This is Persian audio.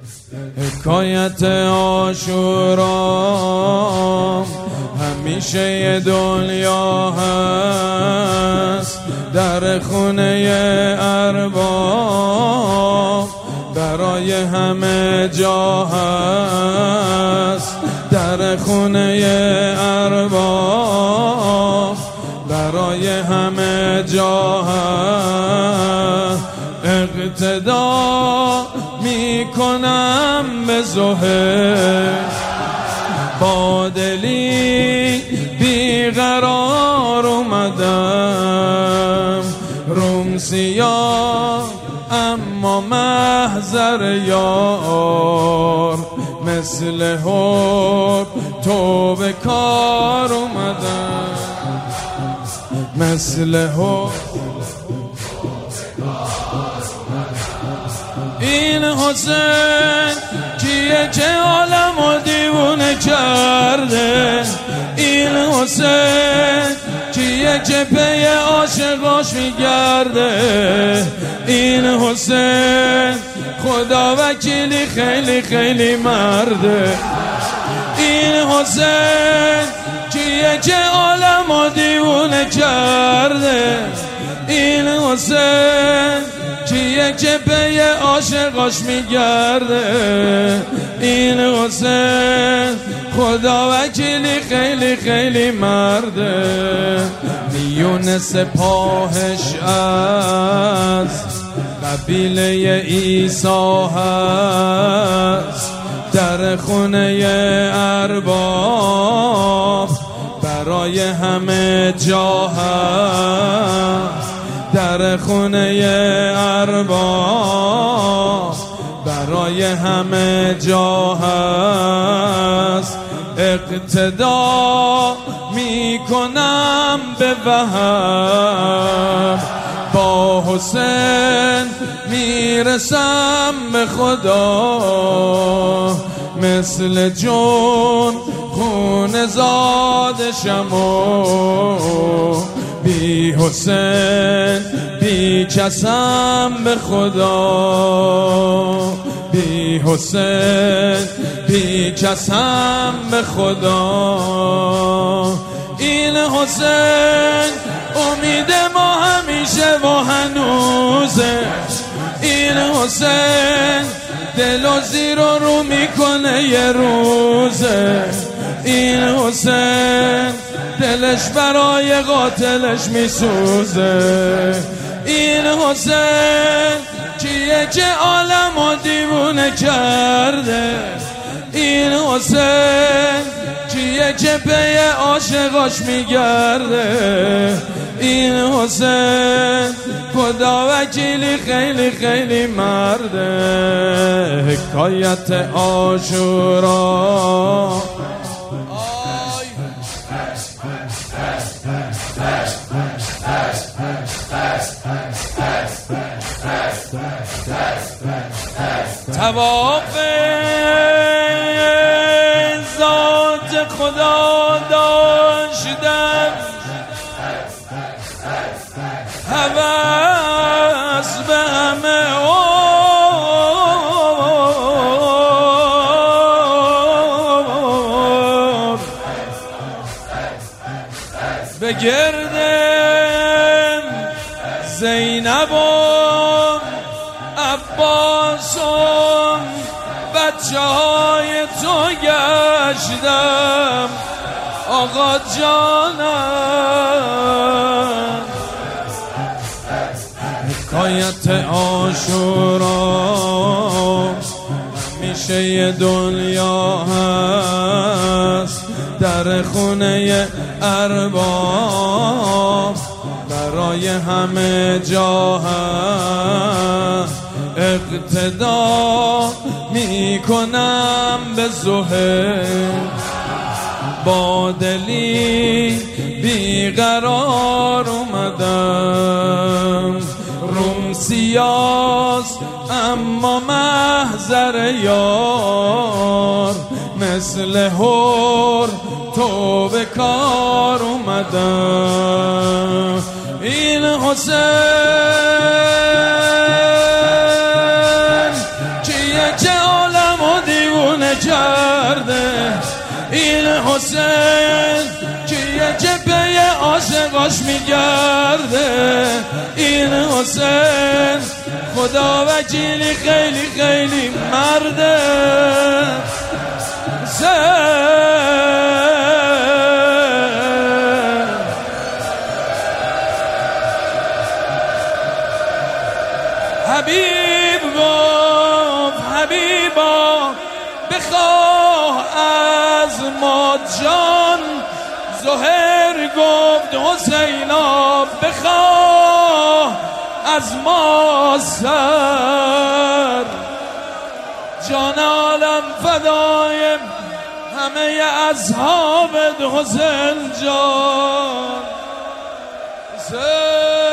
حکایت عاشورا همیشه یه دنیا هست در خونه ارباب، برای همه جا هست در خونه ارباب، برای همه جا هست. اقتدا میکنم به زهر، با دلی بیقرار اومدم، روم سیاه اما محضر یار، مثل حب تو به کار اومدم، مثل حب. این حسین کیه که عالمو دیوونه کرده؟ این حسین کیه که پی عاشقاش میگرده؟ این حسین خدا وکیلی خیلی خیلی مرده. این حسین کیه که عالمو دیوونه کرده؟ این حسین کیه که پی عاشقاش میگرده؟ این حسین خدا وکیلی خیلی خیلی مرده. میون سپاهش از قبیله عیسی هست، در خونه ارباب برای همه جا هست، در خونه ارباب برای همه جا هست. اقتدا میکنم به وهم، با حسین میرسم به خدا، مثل جون خون زادشم و بی حسین بی کسم به خدا، بی حسین بی کسم به خدا. این حسین امید ما همیشه و هنوزه، این حسین دل و زیر و رو میکنه یه روزه، این حسین دلش برای قاتلش میسوزه. این حسین کیه که عالمو دیوونه کرده؟ این حسین کیه که پی عاشقاش میگرده؟ این حسین خدا وکیلی خیلی خیلی مرده. حکایت عاشورا تواف ذات خدا داشتم، هوس به همه عمر، بگردم زینب و عباسم، بچه های تو گشتم آقا جانم. حکایت عاشورا همیشه یه دنیا هست در خونه ارباب، برای همه جا هست. اقتدا میکنم به زهر، با دلی بیقرار اومدم، روم سیاس اما محضر یار، مثل هور تو به کار اومدم. این حسین کیه که کرده این حسین که یه جبه عاشقاش میگرده این حسین خدا وکیلی خیلی خیلی مرده حبیب گفت حبیبا بخواه از ما جان زهر گفت حسینا بخواه از ما سر جان عالم فدای همه اصحاب حسین جان